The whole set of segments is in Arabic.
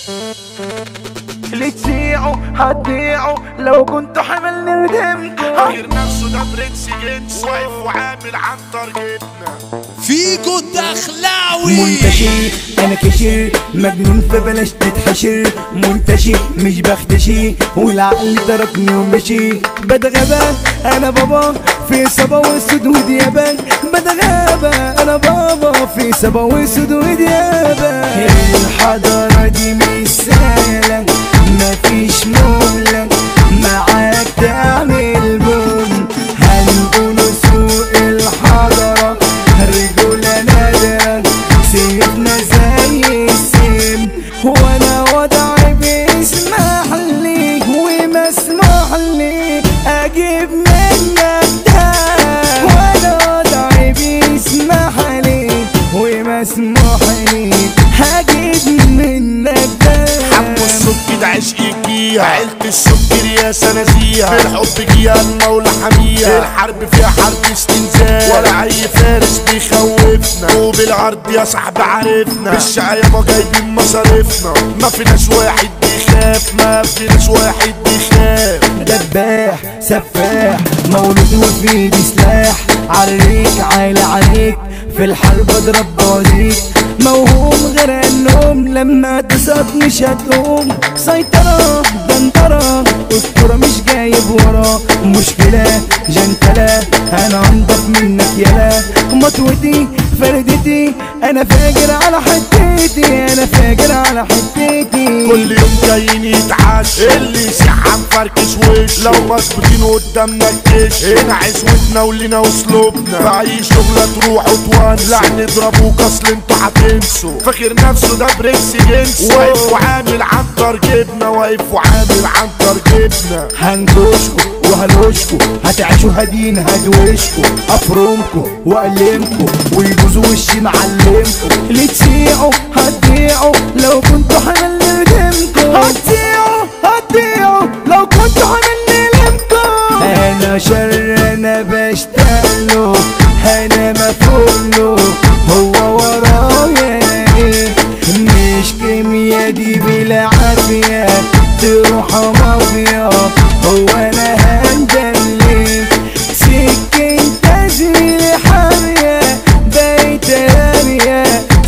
اللي تسيعوا هتضيعوا لو كنتوا حمل ندمكوا. غير نفسه ده برنس جنس واقف وعامل عن تارجتنا. فيكو الدخلاوي منتشر انا كشر مجنون فبلاش تتحشر. منتشر مش بختشي والعقل تركني ومشي. بتغابى انا بابا في صبا واسود وديابة. بتغابى انا بابا في صبا واسود وديابة. الحضارة دي مش سهلة مفيش مهلة معاك تعمل بوم. هنقول سوق الحضارة رجولة نادرة سيبنا زي السم. وانا وضعي بيسمح لي ومسموح لي اجيب منك ده. وانا وضعي بيسمح لي ومسموح لي هجيب منك ده. حمو السكر ده عشق جيها عيلة السكر يا سنازيها. في الحب جيها المولى حميها. الحرب فيها حرب استنزاف ولا اي فارس بيخوفنا. وبالعرض يا صاحبي عرفنا بالشقاية ما جايبين مصاريفنا. ما فيناش واحد بيخاف ما فيناش واحد بيخاف. دباح سفاح مولود وفي ايدي سلاح. عليك عايل عليك في الحرب اضرب بوازيك. موهوم غير النوم لما تصاب مش هتقوم. سيطرة دندرة اسطورة مش جايب ورا. مشكلة جنتلة انا انضف منك يلا. مطوتي فردتي انا فاجر على حتتي. انا فاجر على حتتي. كل يوم جايين يتعشى اللي يسيح مفركش وش. لو مظبوطين قدامنا الجيش هنا عزوتنا ولينا واسلوبنا. في اي شغلة تروح وتوان لا نضربوك اصل انتوا هتنسوا. فاكر نفسه ده برنس جنس واقف وعامل عن تارجتنا. واقف وعامل عن تارجتنا. هنجوشكوا وهلوشكوا هتعيشوا هدين هدوشكوا. افرمكوا واقلمكوا ويجوز وشي معلمكوا. اللي تسيعوا هتضيعوا لو كنتوا حمل ندمكوا. هتضيعوا لو كنتوا حمل ندمكوا. انا شر انا بشتغله انا مفعوله. هو ورايا ايه مش كيميا دي بالعافية تروح مافيا. هو انا هندلي سكين تزميل حامية بيت رامية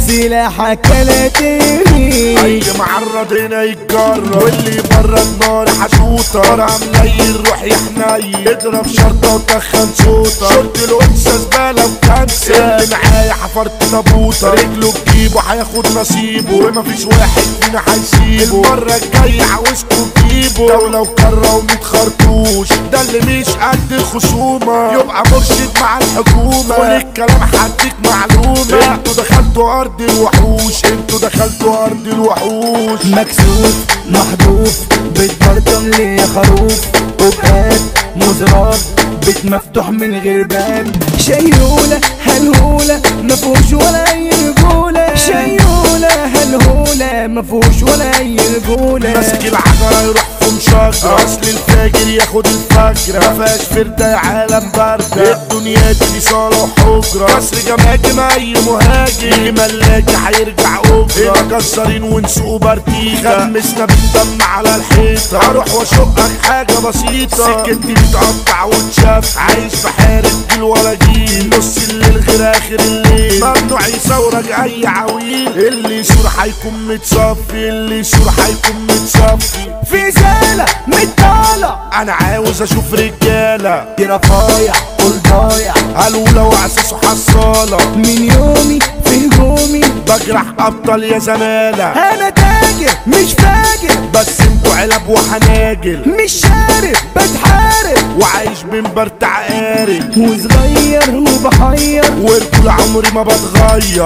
سلاحك لا ترمي. اي معرض هنا يتجرب واللي بره النار حشوطة. طرع مليل روح يا حنين اضرب شرطة وتخن صوتة. شرط الانثى زبالة وكنسة. اللي معايا حفرت تابوتة. رجله بجيبه هياخد نصيبه ومفيش واحد فينا هيسيبه. المرة الجاية عاوزكوا تجيبه دولة وكرة وميت خرطوش. ده اللي مش قد الخصومة يبقى مرشد مع الحكومة. وللكلام هديك معلومة انتوا دخلتوا ارض الوحوش. انتوا دخلتوا ارض الوحوش. مكسوف محذوف بتبرطم لي يا خروف. وبقات مزراب بيت مفتوح من غير باب. شيولة هالهولة مفهوش ولا اي رجولة. شيولة هالهولة مفهوش ولا اي رجولة. ماسك العجرة يروح في مشجرة. اصل الفاجر ياخد الفجرة. مفيهاش فردة يا عالم باردة. الدنيا دي صالة وحجرة. كسر جماجم اي مهاجم يجي ملاكي هيرجع اجرة. هنا كسرين ونسوق بارتيكا. خمسنا بالدم على الحيطة. هروح واشقك حاجة بسيطة. سكتي بتقطع وتشاف. عايش في حارة جيل ولا جيل. نص الليل غير اخر الليل. ممنوع يصورك اي عويل. اللي يشور هيكون متصفي. اللي يشور هيكون متصفي. في زالة متطالع انا عاوز اشوف رجالة. دي رفايع قول ضايع. قالوا واساسه حصالة. من يومي في هجومي بجرح ابطال يا زمالة. انا تاجر مش فاجر. بس انتوا علب وحناجل. مش شارب بتحارب وعايش بمبر عقارب. وصغير وبحير وطول عمري ما بتغير.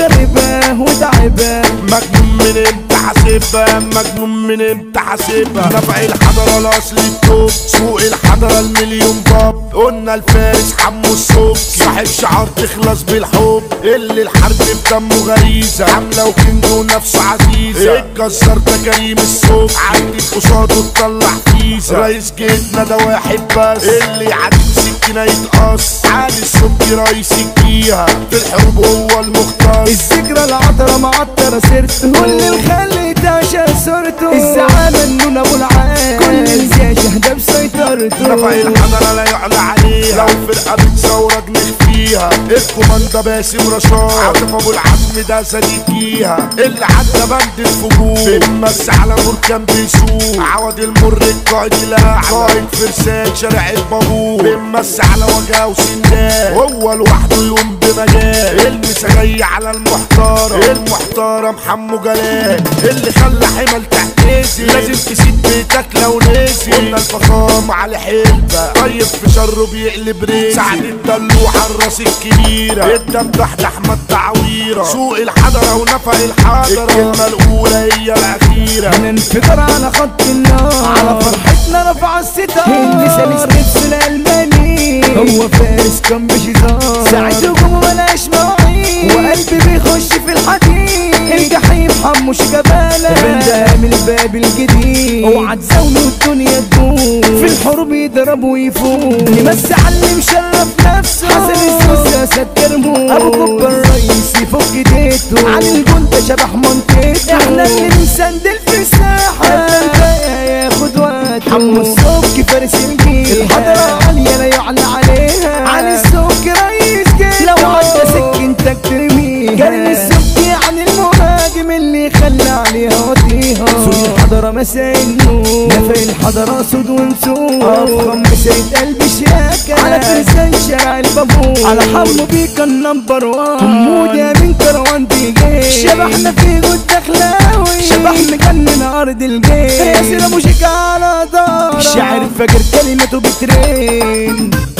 وخربة وتعبة. مجنون من امتى حاسبها. مجنون من امتى حاسبها. نبع الحضرة الاصل التوب. سوق الحضرة المليون باب. قلنا الفارس حمو الصوب. صاحب شعار تخلص بالحب. اللي الحرب بدمه غريزة. حملة وكنجو نفسه عزيزة. الجزار ده كريم الصوب. عدت قصاده تطلع فيزا. رئيس جيتنا ده واحد بس. اللي يعدي سكينة يتقص. علي الصبحي رئيس الجيهة. في الحروب هو المختص. الذكرى العطرة معطرة سرت. واللي الخلي تعشى صورته الزعامة النون ابو العال كل الجيش ده بسيطرته نفع الحضرة لا يعلى عليها لو فرقة بتصورك نخفيها الكوماندا باسم رشاد عاطف ابو العزم ده صديقيها اللي عدى بند الفجور بنمس على بركان بيسوق عوض المر القائد الاعلى قائد فرسان شارع البابور بنمس على وجهه وسندان هو لوحده يقوم بمجال المسا على المحترم حمو جلال اللي خلى حمل تحتزي لازم تسيب بيتك لو نسي قلنا الفخام على حلبة طيب في شره بيقلب ريزي سعد الدلوع الراس الكبيرة الدم تحت احمد تعويرة سوق الحضرة ونفق الحضرة الكلمة الاولى هي الاخيرة هننفجر على خط النار على فرحتنا رفع الستار اللي نفس الالماني هو فارس كان بشيطان ساعة هجومه ملاش مواعيد وقلبي بيخش في الحديد الجحيم حمو شجبالة بندام الباب الجديد اوعى تزاوله الدنيا تدوم في الحروب يضرب ويفوق نمسي على اللي مشرف نفسه حسن السوسة سد كرمو ابو كوبا الرئيس يفك ايديته عن الجندة شبح منطقته احنا اللي بنسندل في الساحة ياخد وقته حمو السوكي فارس الجيل الحضرة عالية لا يعلى عليها علي السوكي رئيس جيل لو عدى سكنتك ترميها كريم السوكي عن المهاجم اللي خلى عليها وطيها سوق الحضرة مساء النور نفق الحضرة سود ونسور افخم مسايد قلبي شياكة على فرسان شارع البابور على حمو بيكا النمبر وان حمود يا من كروان دي جيش شبحنا في جود دخلاوي شبح مجنن ارض الجيش ياسر ابو شيكا على دار شاعر فاكر كلمته بترين